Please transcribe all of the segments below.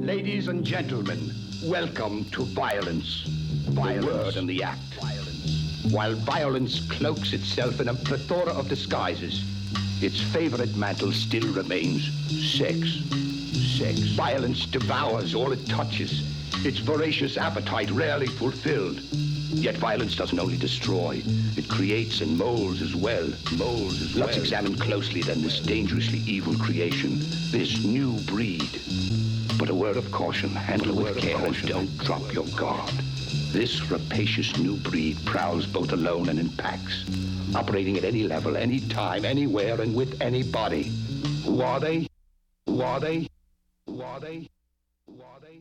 Ladies and gentlemen, welcome to violence. The word and the act. While violence cloaks itself in a plethora of disguises, its favorite mantle still remains sex. Sex. Violence devours all it touches, its voracious appetite rarely fulfilled. Yet violence doesn't only destroy, it creates and molds as well. Let's examine closely then this dangerously evil creation, this new breed. But a word of caution, handle with care and don't drop your guard. This rapacious new breed prowls both alone and in packs, operating at any level, any time, anywhere, and with anybody. Who are they? Who are they? Who are they? Who are they?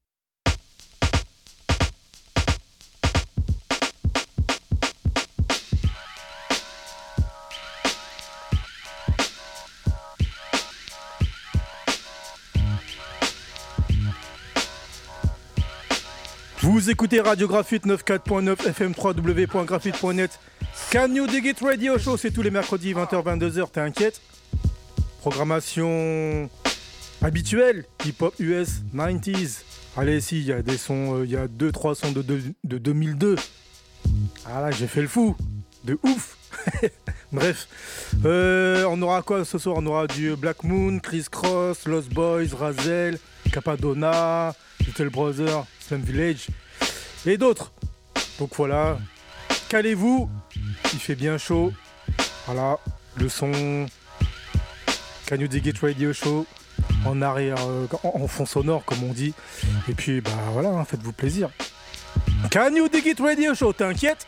Vous écoutez Radio Graphite 94.9 FM 3w.graphite.net. Can You Dig It Radio Show, c'est tous les mercredis 20h-22h, t'inquiète. Programmation habituelle, hip-hop US 90s. Allez, si, il y a des sons, il y a 2-3 sons de 2002. Ah là, j'ai fait le fou, de ouf. Bref, on aura quoi ce soir? On aura du Black Moon, Chris Cross, Lost Boys, Razel, Capadonna, Little Brother, Slum Village et d'autres. Donc voilà, calez-vous, il fait bien chaud. Voilà, le son Can You Dig It Radio Show en arrière, en fond sonore comme on dit. Et puis bah voilà, hein, faites-vous plaisir. Can You Dig It Radio Show, t'inquiète?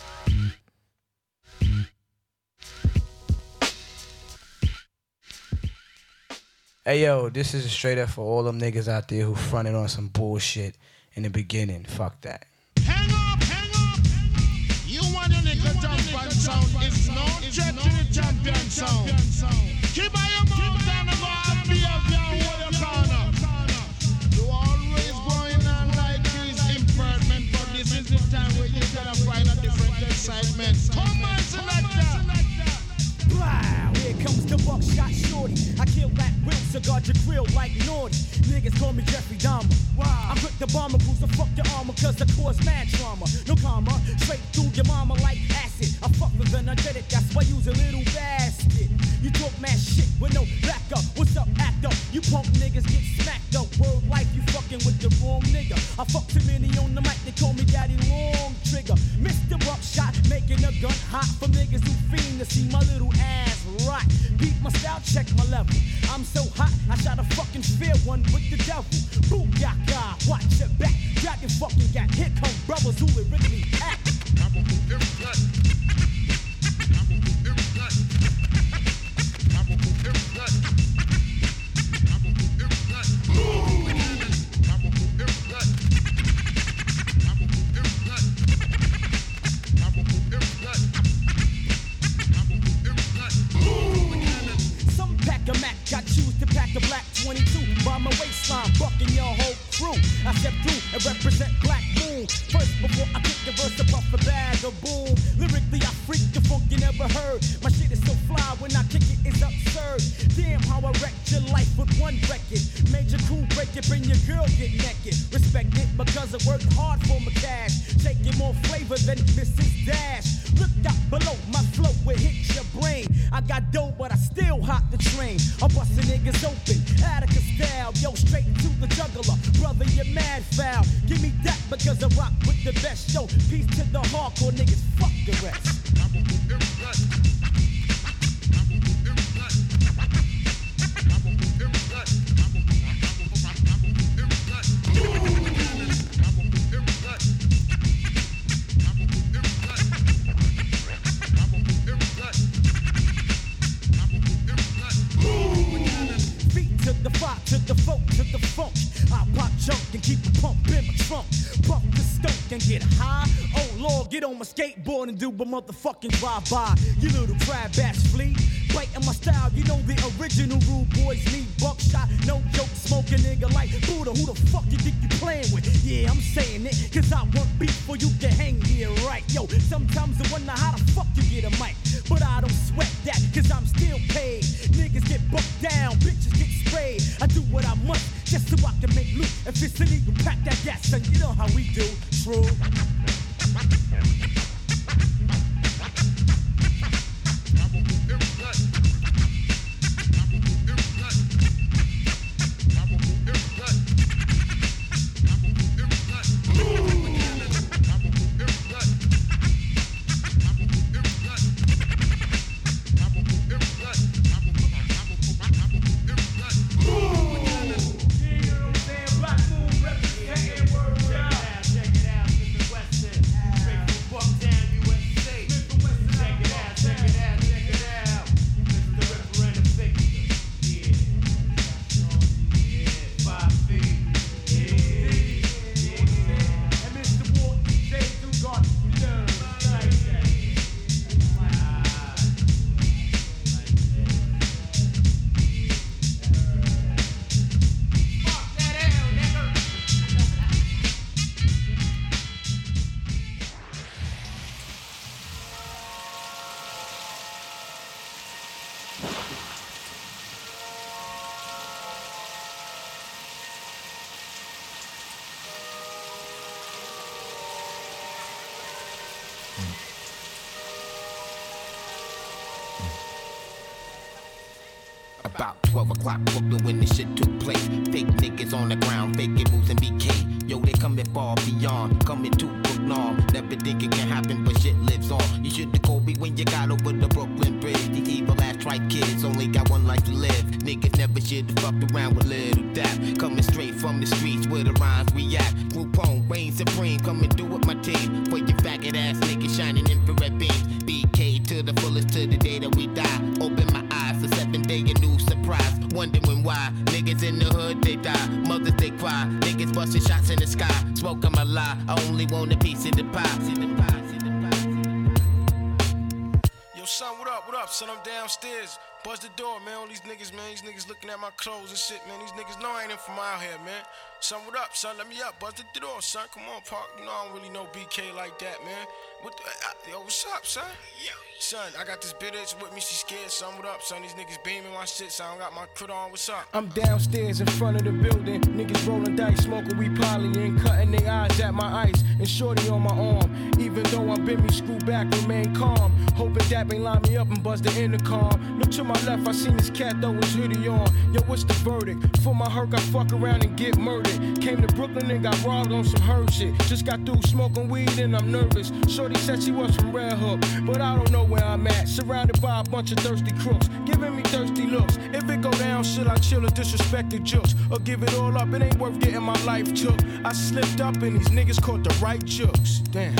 Hey yo, this is straight up for all them niggas out there who fronted on some bullshit in the beginning. Fuck that. Hang up, hang up. You want a nigga jump and sound. It's no threat to the champion sound. Keep on your mouth down and go and be up your whole corner. You always going on like this impertinent, but this is the time where you gotta find a different excitement. Come on, selector. Wow, here comes the buckshot shorty. I kill that real cigar your grill like naughty. Niggas call me Jeffrey Dahmer. Wow. I quick the bomber boots to fuck your armor cause I cause mad trauma. No karma, straight through your mama like acid. I fuck with energetic, that's why you's a little bastard. You talk mad shit with no backup. What's up, actor? You punk niggas get smacked up. World life, you fucking with the wrong nigga. I fuck too many on the mic, they call me Daddy Long Trigger. Mr. Buckshot, making a gun hot for niggas who fiend to see my little ass rot. Beat my style, check my level. I'm so hot, I shot a fucking fair one with the devil. Booyaka, watch your back. Grab your fucking gat. Here come brothers who lyrically act. Some pack a Mac, I choose to pack a black 22 by my waistline, bucking your whole crew. I step through and represent Black Moon. First, before I kick the verse, I puff a bag of boom. Lyrically, I freak the funk you never heard. My shit is so fly when I kick it, it's absurd. Damn, how I wrecked your life with one record. Made your crew break it, bring your girl get naked. Respect it because I worked hard for my cash. Taking more flavor than Mrs. Dash. Look out below, my flow will hit your brain. I got dough, but I still hop the train. I'm busting niggas open, Attica style. Yo, straight to the juggler. Brother, you're mad foul. Give me that because I rock with the best. Yo, peace to the hardcore niggas, fuck the rest. To the fire, to the folk, to the funk. I pop junk and keep a pump in my trunk. Pump the stoke and get high. Oh Lord, get on my skateboard and do a motherfucking drive-by. You little crab ass flea. Biting my style, you know the original rude boys need buckshot. No joke, smoke a nigga like Buddha. Who the fuck you think you playing with? Yeah, I'm saying it, cause I want beef for you to hang here, right? Yo, sometimes I wonder how the fuck you get a mic. But I don't sweat that, cause I'm still paid. Niggas get bucked down, bitches get sprayed. I do what I must just so I can make loot. If it's illegal, pack that gas, son. You know how we do. True. About 12 o'clock, Brooklyn, when this shit took place. Fake niggas on the ground, faking moves and BK. Yo, they coming far beyond, coming to Brooklyn. Never think it can happen, but shit lives on. You should've called me when you got over the Brooklyn Bridge. These evil ass tripe kids only got one life to live. Niggas never should've fucked around with little dap. Coming straight from the streets where the rhymes react. Group home, reign supreme, coming through with my team. For your faggot ass niggas shining infrared beams. BK to the fullest to the day that we die. Open my eyes, a 7-day a new surprise. Wondering why niggas in the hood they die, mothers they cry, niggas busting shots in the sky. Smoking my lie, I only want a piece of the pie. Yo, son, what up? What up, son? I'm downstairs. Buzz the door, man. All these niggas, man. These niggas looking at my clothes and shit, man. These niggas know I ain't in from out here, man. Son, what up, son? Let me up. Buzz the door, son. Come on, Park. You know I don't really know BK like that, man. Yo, what's up, son? Yo. Son, I got this bitch with me, she scared. Son, what up, son? These niggas beaming my shit, son. I don't got my crit on. What's up? I'm downstairs in front of the building. Niggas rolling dice, smoking weed poly and cutting their eyes at my ice. And shorty on my arm. Even though I'm been me, screw back, remain calm. Hoping that ain't line me up and buzz the intercom. Look to my left, I seen this cat throw his hoodie on. Yo, what's the verdict? For my hurt, I fuck around and get murdered. Came to Brooklyn and got robbed on some herd shit. Just got through smoking weed and I'm nervous. Shorty said she was from Red Hook, but I don't know where I'm at. Surrounded by a bunch of thirsty crooks, giving me thirsty looks. If it go down, should I chill or disrespect the jokes? Or give it all up, it ain't worth getting my life took. I slipped up and these niggas caught the right jokes. Damn.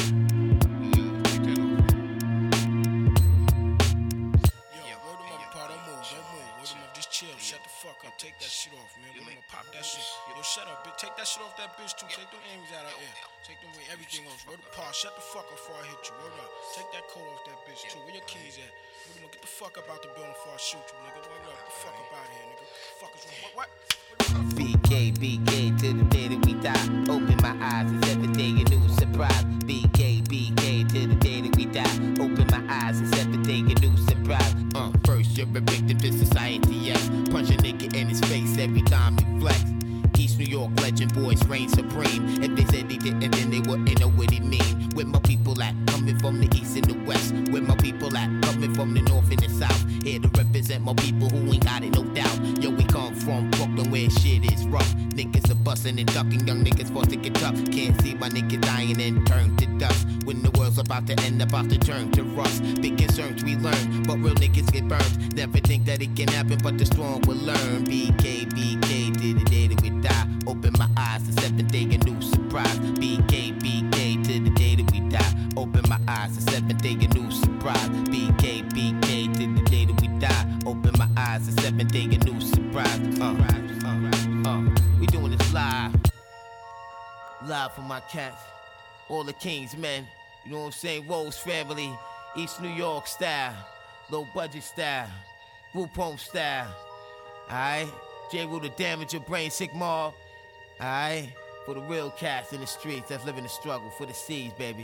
Take that shit off, man. We're gonna pop that shit. Yo, shut up, bitch. Take that shit off that bitch, too. Take them aims out of here. Take them everything off. Word up, Paul. Shut the fuck up before I hit you. Word up. Take that coat off that bitch, too. Where your keys at? Word up, get the fuck up out the building before I shoot you, nigga. Word up. Get the fuck up out here, nigga. Fuck is wrong? What? BK to the day that we die. Open my eyes, it's every day a new surprise. BK to the day that we die. Open my eyes, it's every day a new surprise. First you're a victim to society, yes. Punch a nigga in his face every time he flex. East New York legend boys reign supreme. If they said they didn't, then they wouldn't know what it mean. Where my people at? Coming from the east and the west. Where my people at? Coming from the north and the south. Here to represent my people who ain't got it, no doubt. Yo, we come from Brooklyn where shit is rough. Niggas are busting and ducking, young niggas forced to get tough. Can't see my niggas dying and turn to dust. When the world's about to end, about to turn to rust. Big concerns we learn, but real niggas get burned. Never think that it can happen, but the strong will learn. BK to the day that we die. Open my eyes, the 7th day a new surprise. BK to the day that we die. Open my eyes, the 7th day a new surprise. BK to the day that we die. Open my eyes, the 7th day a new surprise. We doing this live. Live for my cats. All the kings, men. You know what I'm saying? Rose family. East New York style. Low budget style. Group home style. Alright? J. Rule to damage your brain, sick mall. Alright? For the real cats in the streets that's living the struggle. For the seas, baby.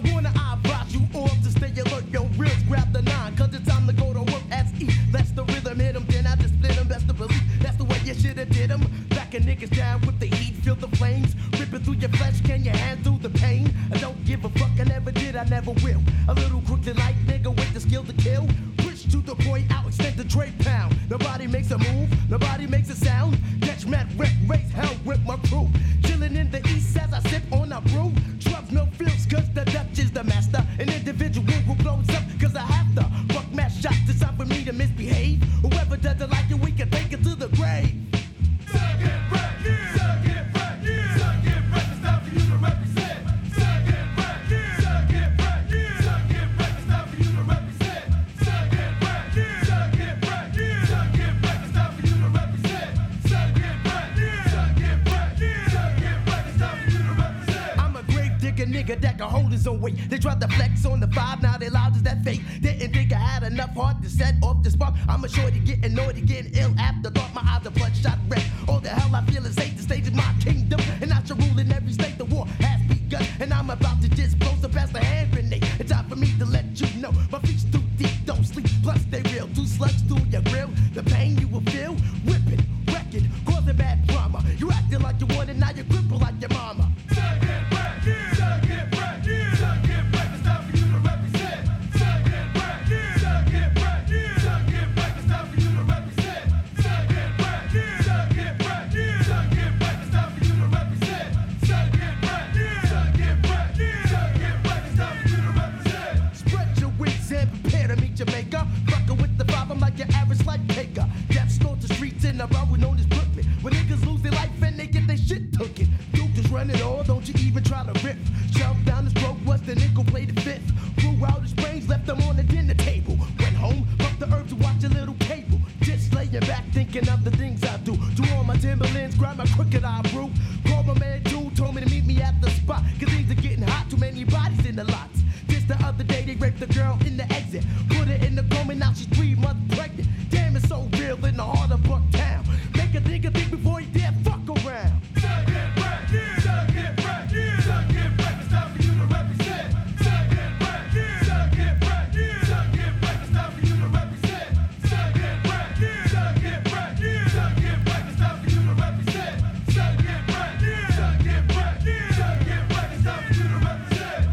warning, I advise you all to stay alert. Yo, real, grab the 9, cause it's time to go to work as E. That's the rhythm, hit 'em, then I just split 'em. That's the belief, that's the way you shoulda did 'em. Backing niggas down with the heat, feel the flames ripping through your flesh. Can you handle the pain? I don't give a fuck, I never did, I never will. A little crooked like nigga with the skill to kill. Push to the point, out, extend the trade pound. Nobody makes a move, nobody makes a sound. Catch Matt, wreck, race hell with my crew. Chilling in the east as I sip on a brew. Drugs, no feels, cause the Dutch is the master. An individual who blows up, cause I have to. Fuck mass shots, it's time for me to misbehave. Whoever doesn't like it, we can take it to the grave. Suck it, wreck, yeah. Suck it, wreck, yeah. Suck it, wreck, it's time for you to represent. Suck it, wreck, yeah. Suck it, wreck, yeah. Suck it, wreck, it's time for you to represent. Suck it, wreck, yeah. Suck it, wreck, yeah. Suck it, wreck, it's time for you to represent. Suck it, wreck, yeah. Suck it, wreck, yeah. Suck it, wreck, it's time for you to represent. I'm a grave digger nigga that can hold his own weight. They tried to flex on the 5, now they loud as that fake. Didn't think I had enough heart to set off the spark. I'm a shorty getting naughty, getting ill after thought. My eyes are bloodshot red. All the hell I feel is hate. The stage is my kingdom, and I shall rule in every state. The war has begun, and I'm about to just blow so past the hand grenade. It's time for me to let you know my feet's too deep, don't sleep. Plus they real, 2 slugs through your grill. The pain you will feel, whipping, wrecking, causing bad drama. You acting like you want it, now you cripple like your mama. Suck it, wreck, yeah. Suck it, wreck, yeah. Suck it, wreck, it's time for you to represent. Suck it, wreck, yeah. Suck it, wreck, yeah. Suck it, wreck, it's time for you to represent. Suck it, wreck, yeah. Suck it, wreck, yeah. Suck it, wreck, it's time for you to represent. Suck it, wreck, yeah. Suck it, wreck, yeah. Suck it, wreck, it's time for you to represent. Spread your wings and prepare to meet Jamaica. Fucking with the 5, I'm like your average life taker. Death snort the streets in the borough known as Brooklyn. When niggas lose their life and they get their shit taken. You just run it all, don't you even try to rip. Shove down his throat, was the nickel play the fifth. Blew out his brains, left them on the dinner table. Went home, puffed the herb to watch a little cable. Just laying back thinking of the things I do. Do all my Timberlands, grab my crooked eye brew. Called my man Dude, told me to meet me at the spot. Cause things are getting hot, too many bodies in the lots. Just the other day they raped the girl in the exit. Put her in the coma, now she's 3 months pregnant. Damn, it's so real in the heart of Bucktown. Make a nigga think before he dare fuck around. Suck it, wreck, yeah. Suck it, wreck, yeah. Suck it, wreck, it's time for you to represent. Suck it, wreck, yeah. Suck it, wreck, yeah. Suck it, wreck, it's time for you to represent. Suck it, wreck, yeah. Suck it, wreck, yeah. Suck it, wreck, it's time for you to represent. Suck it, wreck, yeah. Suck it, wreck, yeah. Suck it, wreck, it's time for you to represent.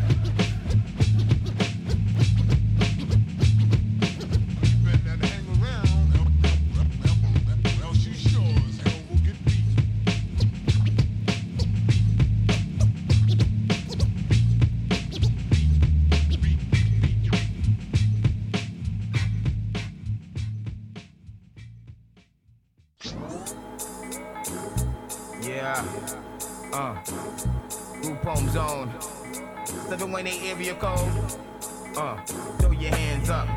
Better hang around, else you sure as hell will get beat. Yeah, Group Home Zone 718 area code. Throw your hands up.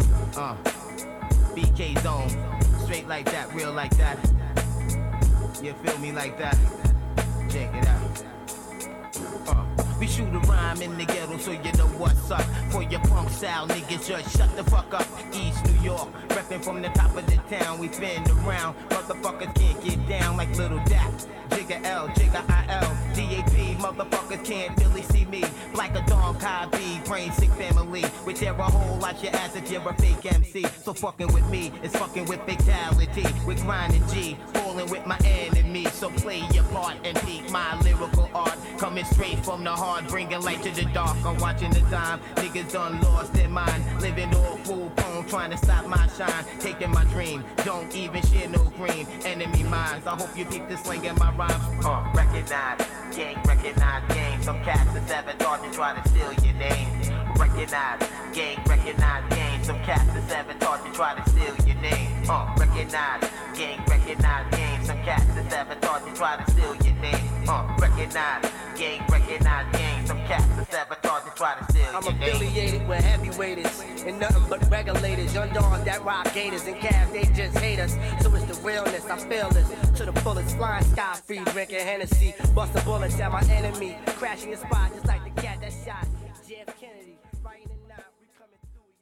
BK Zone, straight like that, real like that. You feel me like that? Check it out. We shoot a rhyme in the ghetto so you know what's up. For your punk style niggas, just shut the fuck up. East New York, reppin' from the top of the town. We been around, motherfuckers can't get down like Little Dap. Jigga L, Jigga IL, DAP, motherfuckers can't really see me. Like a dog, high B, brain sick family. We tear a hole out your ass if you're a fake MC. So fucking with me is fucking with fatality. We grinding G, falling with my enemy. So play your part and peek my lyrical art. Coming straight from the heart, bringing light to the dark. I'm watching the time, niggas done lost their mind. Living all full pone, trying to stop my shine. Taking my dream, don't even share no green. Enemy minds, I hope you keep this slang in my rhymes. Recognize, recognize gang. Some cats is ever thought to try to steal your name. Recognize, gang. Some cats is ever thought to try to steal your name. Recognize, gang. Some cats is ever thought to try to steal your name. Recognize, gang. Some cats is ever thought to try to steal your name. I'm affiliated with heavyweights and nothing but regulators. Young dogs that rock gators and calves, they just hate us. So it's the realness, I feel this. To the fullest, flying sky free, drinking Hennessy. Bust a bullet at my enemy. Crashing your spot just like the cat that shot JF Kennedy. Right in the night, we coming through,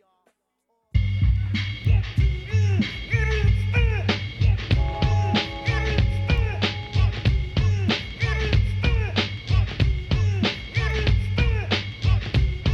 y'all.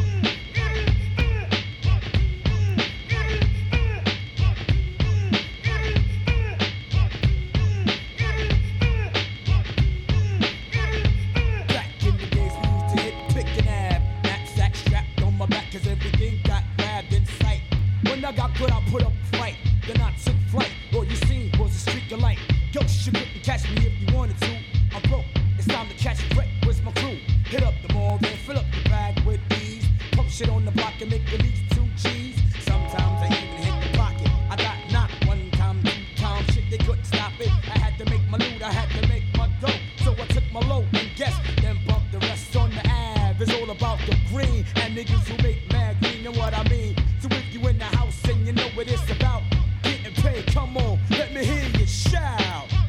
shit on the block and make at least 2 G's. Sometimes I even hit the pocket. I got knocked 1 time, 2 times. Shit, they couldn't stop it. I had to make my loot, I had to make my dough. So I took my low and guess, then bumped the rest on the Ave. It's all about the green and niggas who make mad green. Know what I mean? So if you in the house and you know what it's about, getting paid, come on, let me hear you shout.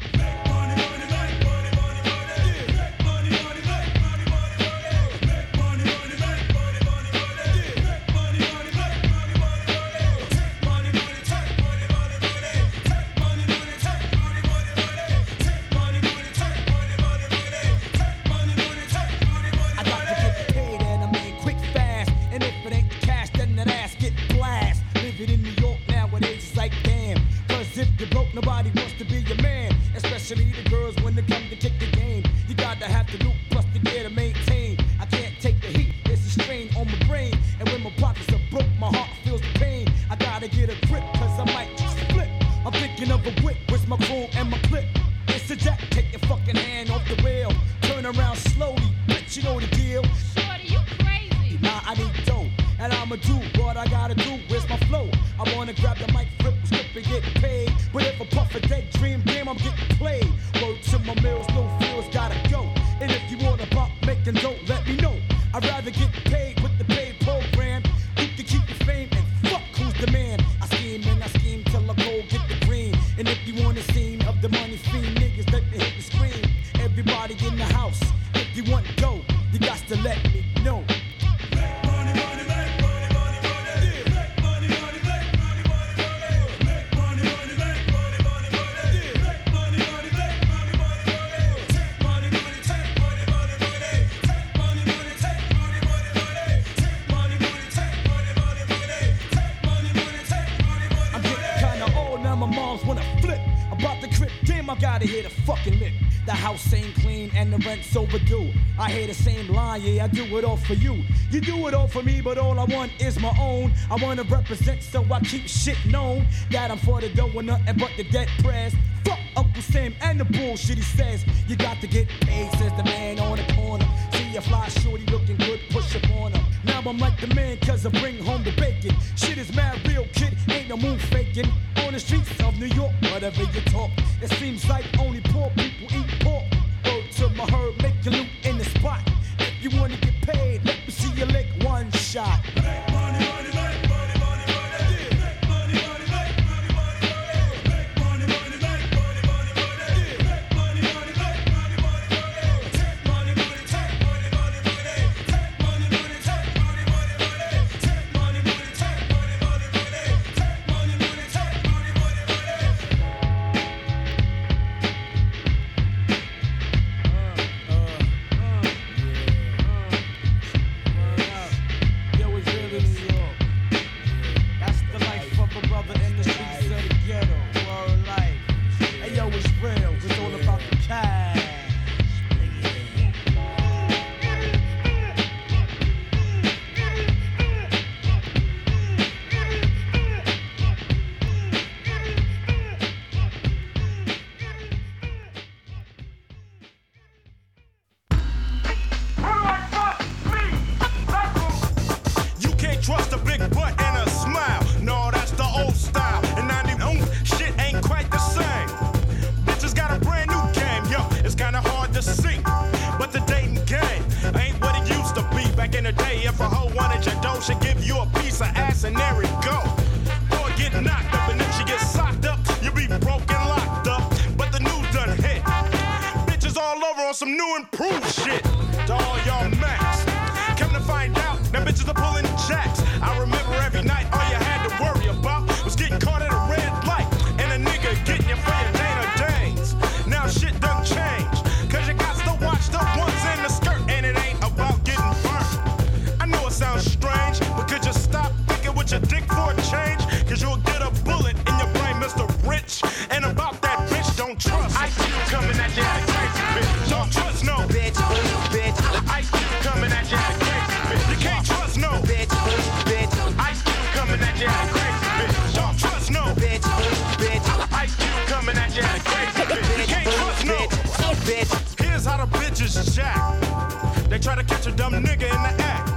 Nobody wants to be your man, especially the girls when they come to kick the game. You gotta have the loot plus the gear to maintain. I can't take the heat, there's a strain on my brain. And when my pockets are broke, my heart feels the pain. I gotta get a grip, cause I might just flip. I'm thinking of a whip, with my chrome and my clip. It's a jack, take your fucking hand off the rail. Turn around slowly, bitch, you know the deal. Shorty, you crazy. Nah, I need dough, and I'ma do what I gotta do. Where's my flow? I wanna grab the mic, flip, skip and get paid. But if I puff a dead dream, damn, I'm getting played. Word to my mills, no feels, gotta go. And if you want to bump, making dough, let me know. I'd rather get paid with the paid program. You can keep your fame and fuck who's the man. I scheme and I scheme till I go get the green. And if you want a scene of the money fiend niggas, let me hit the screen. Everybody in the house, if you want to go, you got to let me know. I gotta hear the fucking lip. The house ain't clean and the rent's overdue. I hear the same line, yeah, I do it all for you. You do it all for me, but all I want is my own. I wanna represent, so I keep shit known. That I'm for the dough and nothing but the dead prayers. Fuck Uncle Sam and the bullshit he says. You got to get paid, says the man on the corner. See a fly shorty looking good, push up on her. Now I'm like the man, cause I bring home the bacon. Shit is mad real, kid, ain't no move faking. On the streets of New York, whatever you talk, it seems like only poor people eat pork. Go to my herd, make your loot in the spot. If you wanna get paid, let me see you lick one shot. Make money, money, make money, money, money. Make money, money, make money, money, money. Make money, money, make money, money, money. Make money, money, make money, money, money. Take money, money, take money, money, money. Take money, money, take money, money, money. Take money, money, take money, money, money. Take money, money, take money, money, money. She'll give you a piece of ass and there it go. Or get knocked up and if she gets socked up, you'll be broken, locked up. But the news done hit. Bitches all over on some new improved shit. To all y'all max. Come to find out, now bitches are pulling jacks. I remember every night all you had to worry about was getting caught at a red light. And a nigga getting you for your Dana Danes. Now shit done changed. Cause you got to watch the ones in the skirt. And it ain't about getting burnt. I know it sounds strange, but could you stop thinking with your dick for a change? Cause you'll get a bullet in your brain, Mr. Rich. And about that bitch, don't trust. I see you coming at you like crazy bitch. Don't trust no bitch, bitch. I see you coming at you like crazy bitch. You can't trust no bitch. I see you coming at you like crazy bitch. Don't trust no bitch. I see you coming at you like crazy bitch. You can't trust no bitch. Here's how the bitches jack. They try to catch a dumb nigga in the act.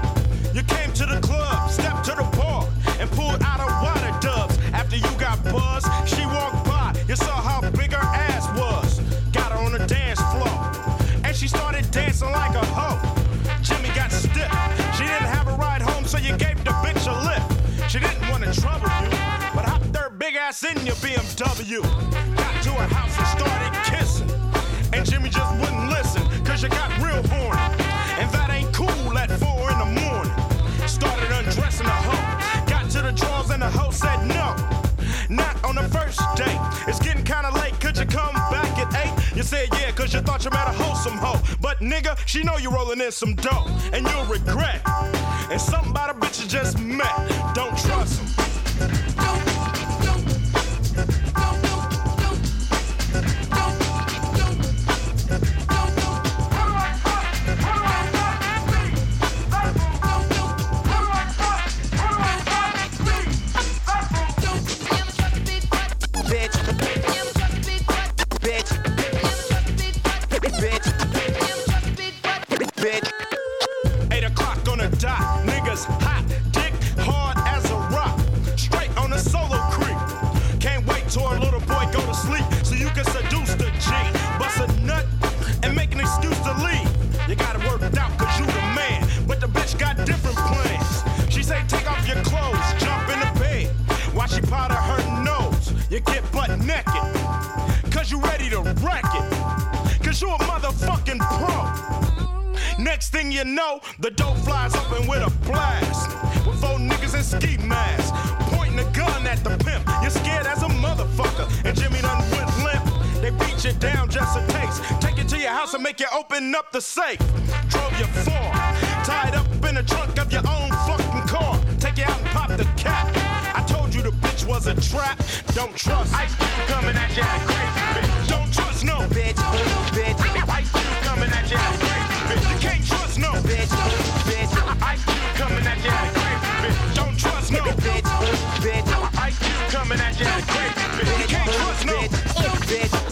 You came to the club, stepped to the bar, and pulled out a water dubs. After you got buzzed, she walked by. You saw how big her ass was. Got her on the dance floor, and she started dancing like a hoe. Jimmy got stiff. She didn't have a ride home, so you gave the bitch a lift. She didn't want to trouble you, but hopped her big ass in your BMW. Got to her house and started kissing, and Jimmy just wouldn't listen, cause you got real horny. And that ain't cool at 4 in the morning. Started undressing the hoe. Got to the drawers and the hoe said no. Not on the first date. It's getting kinda late, could you come back at 8? You said yeah, cause you thought you met a wholesome hoe. But nigga, she know you rolling in some dough, and you'll regret. And something about a bitch you just met. Don't trust him. Next thing you know, the dope flies up and with a blast. With 4 niggas in ski masks, pointing a gun at the pimp. You're scared as a motherfucker, and Jimmy done went limp. They beat you down just a taste. Take you to your house and make you open up the safe. Drove you far, tied up in the trunk of your own fucking car. Take you out and pop the cap. I told you the bitch was a trap. Don't trust Ice Cube coming at you like crazy bitch. Don't trust no bitch, bitch. Ice Cube coming at you like crazy bitch. You can't trust no bitch. Ice Cube coming at you like crazy bitch. Don't trust no bitch. Ice Cube coming at you like crazy bitch. You can't trust no bitch.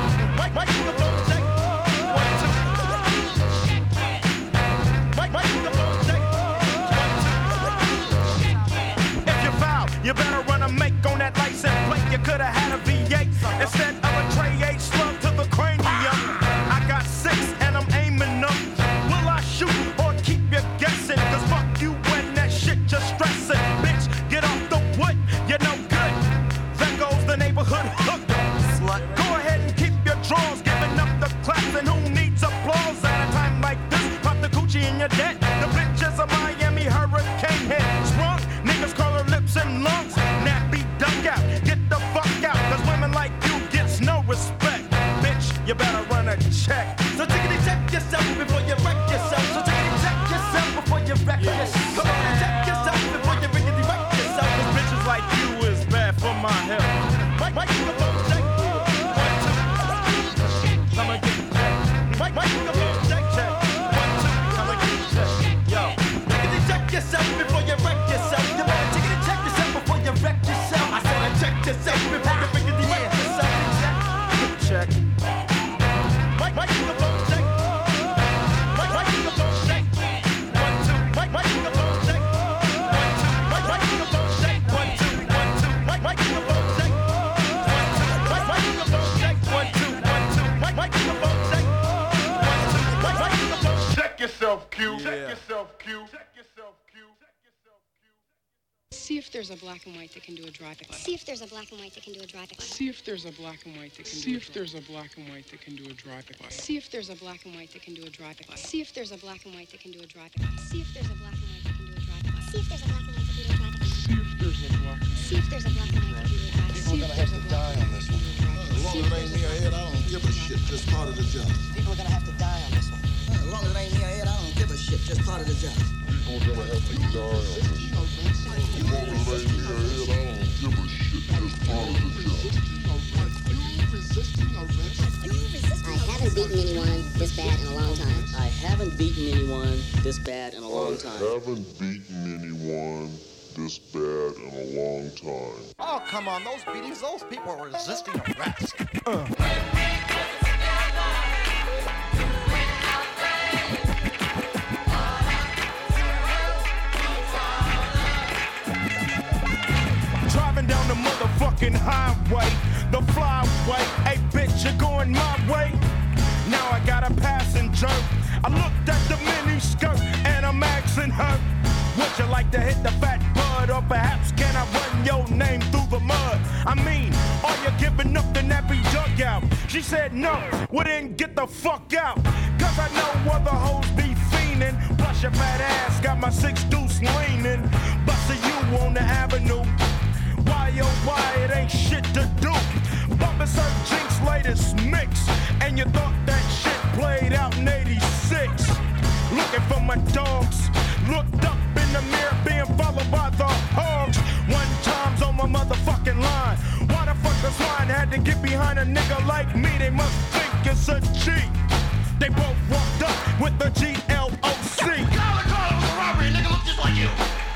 Mike, instead of a Trey H slug to the cranium. I got 6 and I'm aiming them. Will I shoot or keep you guessing? Cause fuck you when that shit just stressing. Bitch, get off the wood, you're no good. There goes the neighborhood hooker. Slut. Go ahead and keep your drawers, giving up the claps and who needs applause at a time like this? Pop the coochie in your debt. The bitch is a Miami hurricane head. Sprung, niggas call her lips and lungs. Nappy duck out, get the fuck out. Cause women like you gets no respect. Bitch, you better run a check. So tickety check yourself before you wreck yourself. So tickety check yourself before you wreck yourself. Come on and check yourself before you rickety wreck yourself. Cause bitches like you is bad for my health. Mike, you the phone check. 1, 2. Come and get checked. Mike, you the phone check. 1, 2. Come and get checked. Yo. Tickety check yourself before you wreck yourself. You better tickety check yourself before you wreck yourself. I said check yourself before you rickety wreck yourself. Check. Mike, you the phone check. Mike, you the phone check. 1, 2. Mike, you the phone check. 1, 2. Mike, you the phone check. 1, 2. 1, 2. Mike, you the phone check. 1, 2. Mike, you the phone check. 1, 2. 1, 2. Mike, you the phone check. 1, 2. Mike, you the phone check. Check yourself, Q. Check yourself, Q. Check yourself, Q. See if there's a black and white that can do a drive-by. See if there's a black and white that can do a drive-by. See if there's a black and white that can do a drive-by. See if there's a black and white that can do a drive-by. See if there's a black and white that can do a drive-by. See if there's a black and white that can do a drive-by. See if there's a black and white that can do a drive-by. See if there's a black and white that can do a drive-by. See if there's a black and white. See if there's a black and white that can do a drive-by. People are gonna have to die on this one. As long as it ain't me or Ed, I don't give a shit. Just part of the job. People are gonna have to die on this one. As long as it ain't me or Ed, I don't give a shit. Just part of the job. People are gonna have to die on this one. As long as it ain't me or Ed, I don't give a shit. Just part of the job. I haven't beaten anyone this bad in a long time. I haven't beaten anyone this bad in a long time. I haven't beaten anyone this bad in a long time. Oh, come on. Those beatings, those people are resisting arrest. Driving down the motherfucking highway, the flyway. Hey, bitch, you're going my way. Now I got a passenger. I looked at the mini skirt and I'm asking her, would you like to hit the fat bud, or perhaps can I run your name through the mud? I mean, are you giving up the nappy dugout? She said no, well then get the fuck out. Cause I know other hoes be fiending. Plus your fat ass got my 6 deuce leaning. Bustin' you on the avenue. Why oh why it ain't shit to do. Bumpin' Sir Jinx latest mix. And you thought that shit played out in 86. Looking for my dogs. Looked up in the mirror being followed by the hogs. 1 time's on my motherfucking line. Why the fuck the swine had to get behind a nigga like me? They must think it's a cheat. They both walked up with the GLOC. Call it a robbery, nigga look just like you.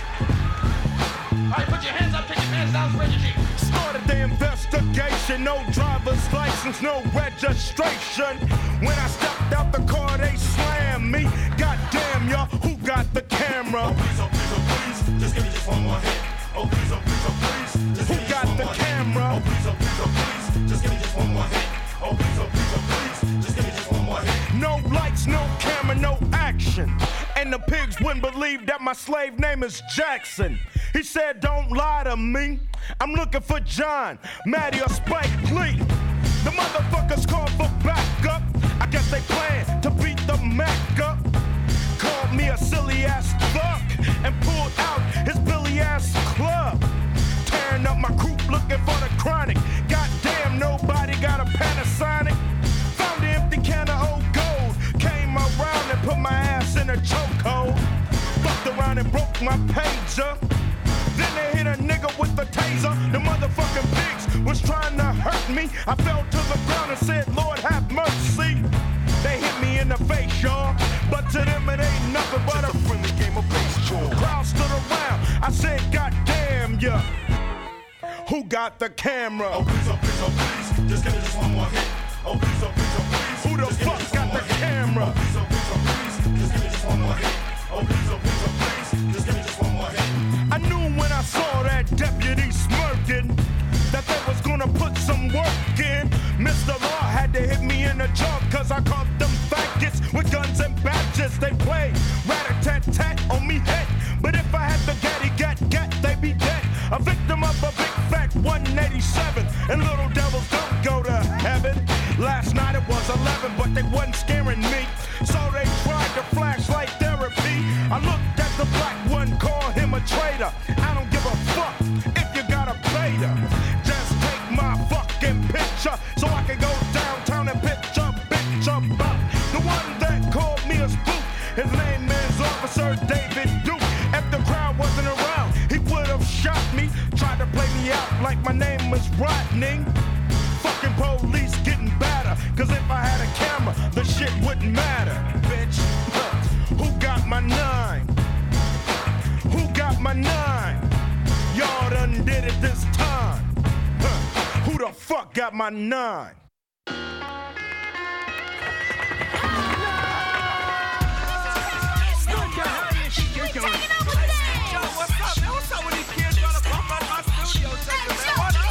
Alright, put your hands up, take your pants down, spread your cheeks. Started the investigation, no driver's license, no registration. When I stepped out the car, they slammed me. Goddamn, y'all, who got the camera? Oh, please, oh, please, oh, please, just give me just one more hit. Oh, please, oh, please, oh, please, just give me just one more hit. Who got the camera? Oh, please, oh, please, oh, please, just give me just one more hit. Oh, please, oh, please, oh, please, just give me just one more hit. No lights, no camera, no action. And the pigs wouldn't believe that my slave name is Jackson. He said, don't lie to me. I'm looking for John, Maddie, or Spike Lee. The motherfuckers called for backup. I guess they plan to beat the Mac up. Called me a silly ass thug and pulled out his Billy ass club. Tearing up my croup looking for the chronic. Goddamn, nobody got a Panasonic. Found the empty can of old gold. Came around and put my ass in a chokehold. Fucked around and broke my pager. Then they hit a nigga with the taser. The motherfucking pigs was trying to hurt me. I fell to the ground and said, Lord have mercy. They hit me in the face, y'all. But to them it ain't nothing but a friendly game of baseball. Crowd stood around. I said, God damn ya. Who got the camera? Oh, please, oh, please, oh, please, just give me just one more hit. Oh, please, oh, please, oh, please. Who the fuck got the camera? Oh, please, oh, please, oh, please, just give me just one more hit. Oh, please, oh, please, oh, please, just give me just one more hit. I knew when I saw that deputy smirking that they was gonna put some I'm working. Mr. Law had to hit me in the jaw, cause I caught them faggots with guns and badges. They play rat-a-tat-tat on me head. But if I had the get, they be dead. A victim of a big fat 187. And little devils don't go to heaven. Last night it was 11, but they wasn't scaring me. So they tried the flashlight therapy. I looked at the black one, call him a traitor. I don't give a fuck if you got a beta. Just take my fucking picture so I can go downtown and bitch up up. The one that called me a spook, his name is Officer David Duke. If the crowd wasn't around, he would have shot me. Tried to play me out like my name was Rodney. Fucking police getting badder, cause if I had a camera, the shit wouldn't matter, bitch. Who got my 9? Who got my 9? Y'all done did it this time. Who the fuck got my 9? What's up with these kids trying to bump out my studio session, man? What up?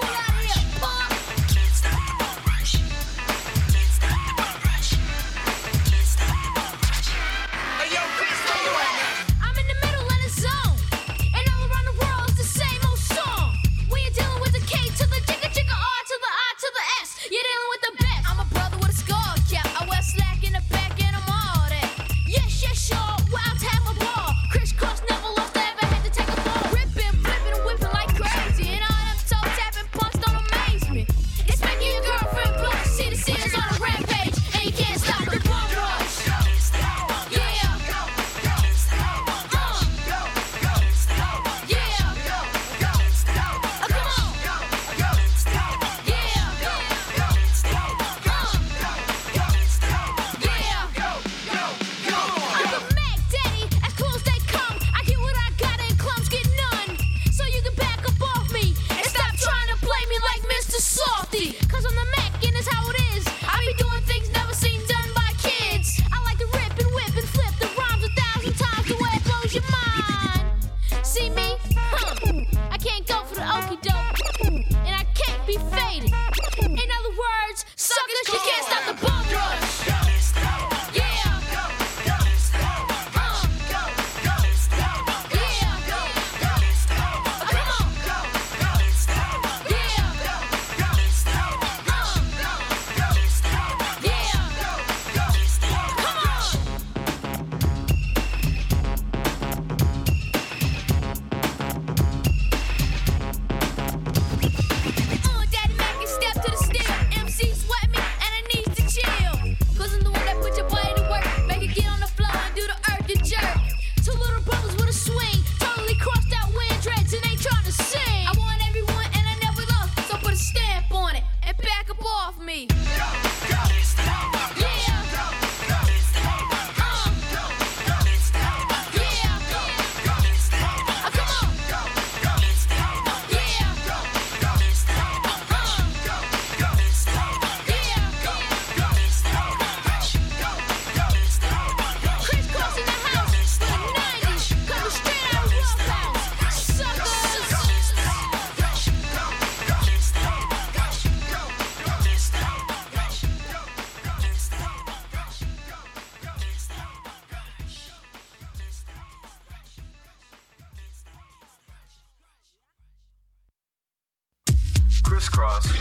Crisscross.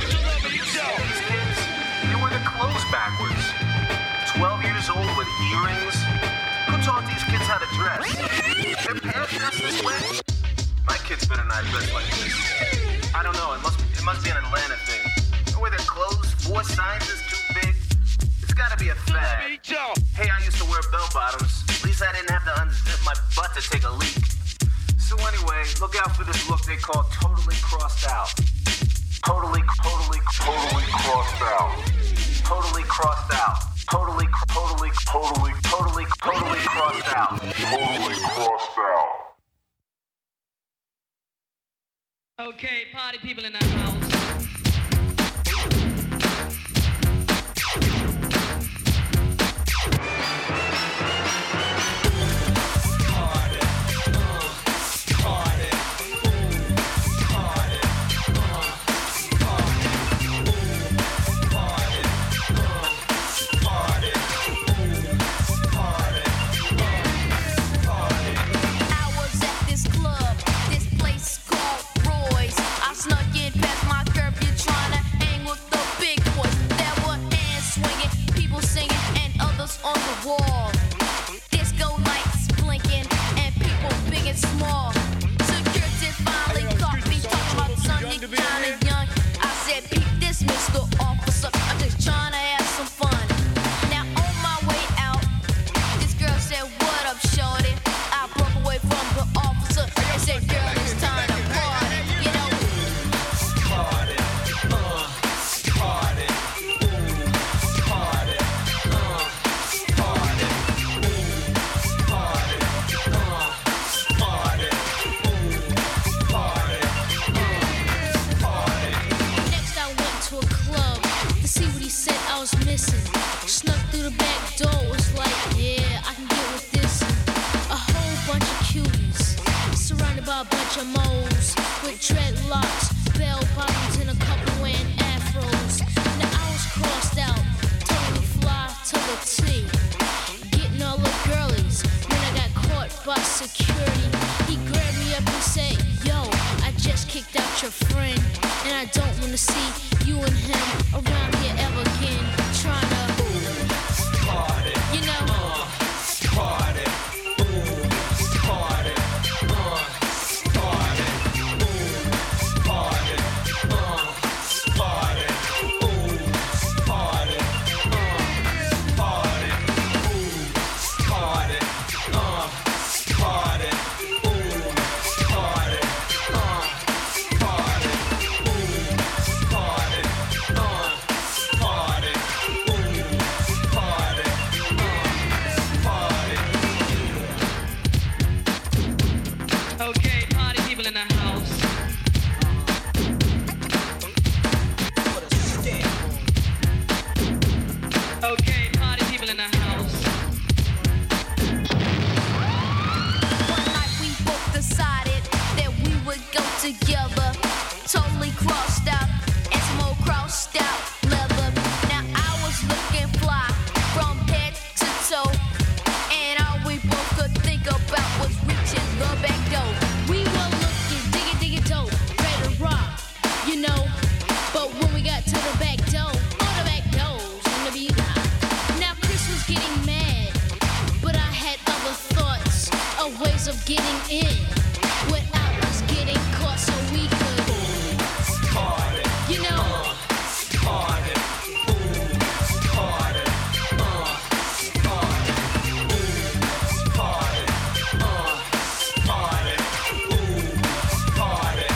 They wear their clothes backwards. 12 years old with earrings. Who taught these kids how to dress? Their parents dress this way? My kids better not dress like this. I don't know, it must be an Atlanta thing. They wear their clothes 4 sizes too big. It's gotta be a fad. Hey, I used to wear bell bottoms. At least I didn't have to unzip my butt to take a leak. So anyway, look out for this look they call totally crossed out. Totally crossed out. Totally crossed out. Totally crossed out. Totally crossed out. Okay, party people in the house. of moles with dreadlocks, bell bottoms, and a couple wearing afros. Now I was crossed out, totally fly to the T. Getting all the girlies when I got caught by security. He grabbed me up and said, yo, I just kicked out your friend, and I don't wanna see you and him around here ever again. Tryna party, you know, party, party, party, party, party, party, Okay, party people in the house. Okay, party people in the house. One night we both decided that we would go together. Totally crossed out and some old crossed out leather. Now I was looking fly from head to toe, and all we both could think about was reaching the back door. We were looking diggy dope, ready to rock, you know. But when we got to the back door, all the back doors in the beat. Now Chris was getting mad, but I had other thoughts of ways of getting in without us getting caught, so we could party, you know. Party, party, party, party, party, party,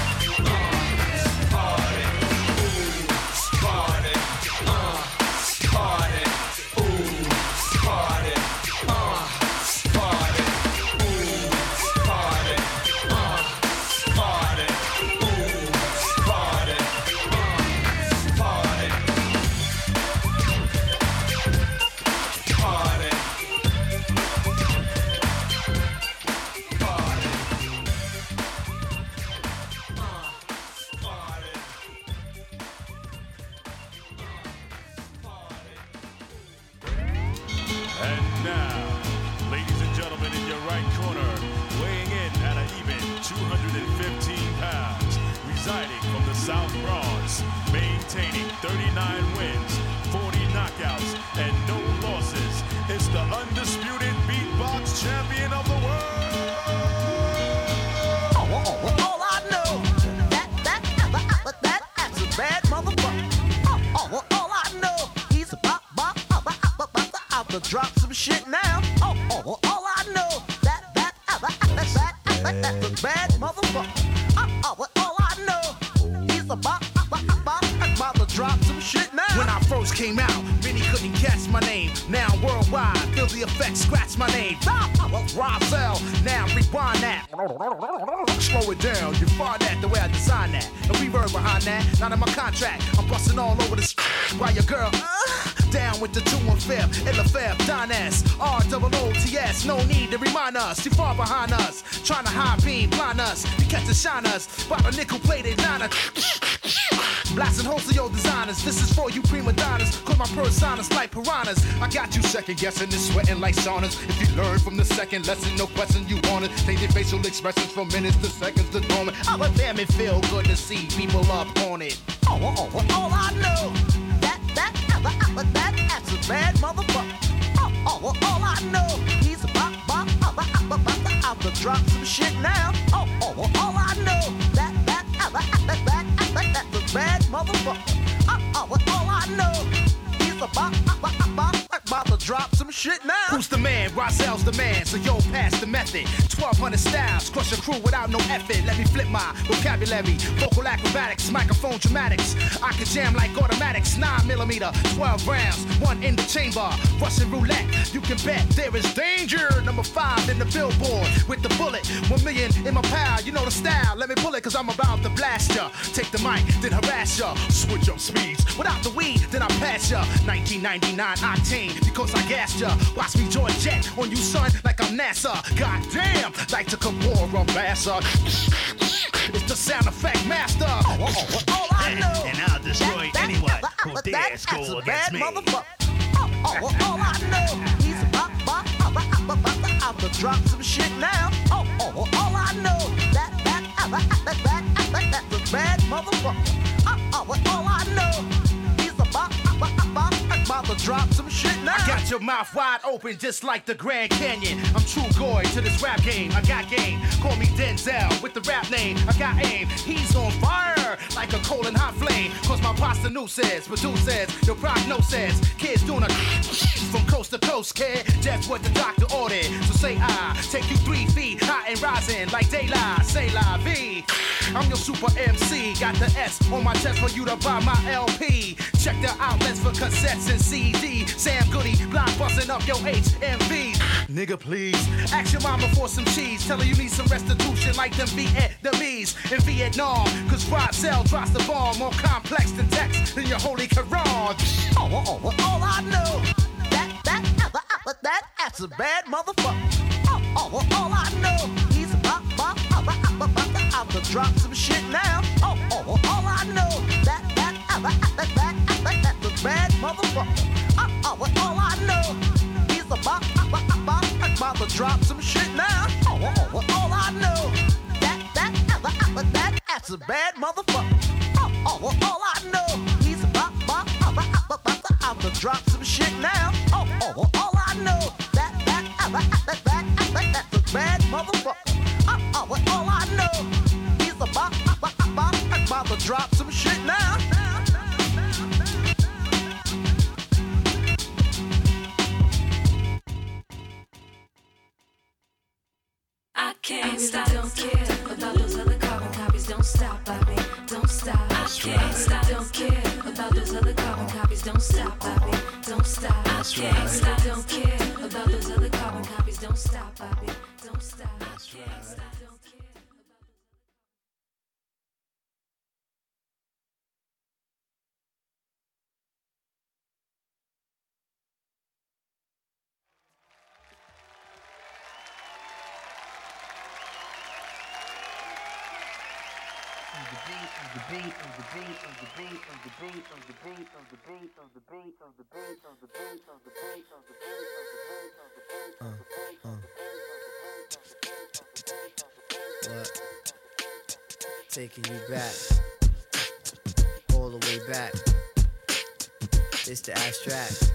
And now, ladies and gentlemen, in your right corner, weighing in at an even 215 pounds, residing from the South Bronx, maintaining 39 wins, 40 knockouts, and no losses, it's the undisputed beatbox champion of the world. All I know, that's a bad motherfucker. All I know, he's about to drop some shit now. All I know, that's a bad motherfucker. All I know, he's about to drop some shit now. When I first came out, many couldn't catch my name. Now worldwide, feel the effects, scratch my name. Rozelle, now rewind that. Slow it down, you find that the way I designed that. The reverb behind that, not in my contract. I'm busting all over the while your girl down with the 2 and 5th, Illa Fab, Don S, ROOTS. No need to remind us, too far behind us. Trying to high beam, blind us, you catch and shine us. By the nickel plated niner. Blasting holes of your designers. This is for you prima donnas. Cause my personas like piranhas. I got you second guessing and sweating like saunas. If you learn from the second lesson, no question you want it. Taking facial expressions from minutes to seconds to dormant. Oh, but damn, it feel good to see people up on it. All I know, that's a bad motherfucker. All I know, he's about to drop some shit now. All I know, that's a bad motherfucker. All I know, he's about to drop some shit now. Who's the man? Rozelle's the man, so yo, pass the method. 1200 styles, crush a crew without no effort. Let me flip my vocabulary, vocal acrobatics, microphone dramatics. I can jam like automatics, 9mm, 12 rounds, 1 in the chamber. Russian roulette, you can bet there is danger. Number 5 in the billboard with the bullet. 1 million in my pal, you know the style. Let me pull it, cause I'm about to blast ya. Take the mic, then harass ya. Switch up speeds, without the weed, then I pass ya. 1999 octane, because I gassed ya. Watch me join jet on you, son, like I'm NASA. Goddamn, like to Kamora Massa. It's the sound effect master. All I know, and I'll destroy anyone who dares go against me. All I know, he's about to drop some shit now. All I know, that's a bad motherfucker. All I know, he's about to drop some shit now. I got your mouth wide open just like the Grand Canyon. I'm true goy to this rap game. I got game. Call me Denzel with the rap name. I got aim. He's on fire like a coal and hot flame. Cause my pasta new says, produces, your prognosis. Kids doing a from coast to coast, kid. That's what the doctor ordered. So say I take you 3 feet high and rising like daylight. Say la vie. I'm your super MC. Got the S on my chest for you to buy my LP. Check the outlets for cassettes and CD. Sam Goody, block busting up your HMV. Nigga, please. Ask your mama for some cheese. Tell her you need some restitution like them Vietnamese in Vietnam. Cause Rosell drops the bomb more complex than text than your holy Quran. All I know, that's a bad motherfucker. All I know, he's about to drop some shit now. All I know, that's a bad motherfucker. All I know, he's about to drop some shit now. All I know, that's a bad motherfucker. All I know, he's about to drop some shit now. All I know, that's a bad motherfucker. All I know, he's about to drop some shit now. I can't stop, don't care about those other carbon copies. Don't stop, Bobby, don't stop. I can't stop, don't care about those other carbon copies. Don't stop, Bobby, don't stop. I can't stop, don't care about those other carbon copies. Don't stop, Bobby, don't stop. I can't stop, don't care. What? Taking you back, all the way back. It's the abstract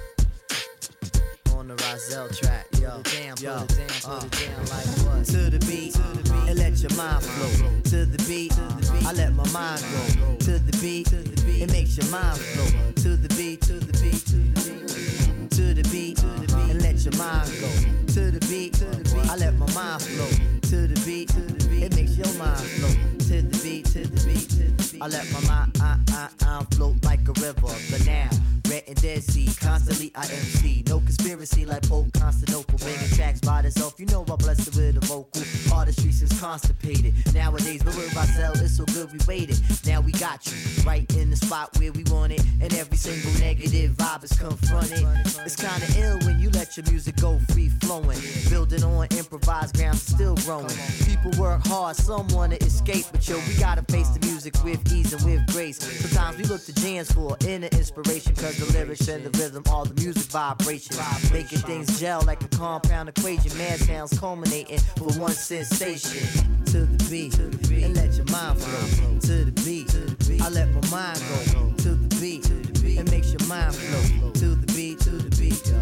on the Rosell track. Yo, put it down like what? To the beat, and let your mind flow. To the beat, I let my mind go. To the beat, it makes your mind flow. To the beat, to the beat, to the beat, to the beat, and let your mind go. To the beat, I let my mind flow. To the beat, it makes your mind flow. To the beat, to the beat, to the beat, I let my mind float like a river. But now, Red and Dead Sea, constantly I MC. No conspiracy like Pope Constantinople. Bringing tracks by itself, you know I bless it with a vocal. Artistry since constipated. Nowadays, but with ourselves, it's so good we waited. Now we got you right in the spot where we want it. And every single negative vibe is confronted. It's kinda ill when you let your music go free flowing. Building on improvised ground, still growing. People work hard, some wanna escape. But yo, we gotta face the music with ease and with grace. Sometimes we look to jams for inner inspiration. Cause the lyrics and the rhythm, all the music vibration. Making things gel like a compound equation. Mad sounds culminating for one sensation. To the beat, and let your mind flow. To the beat, I let my mind go. To the beat, it makes your mind flow. To the beat, to the beat, to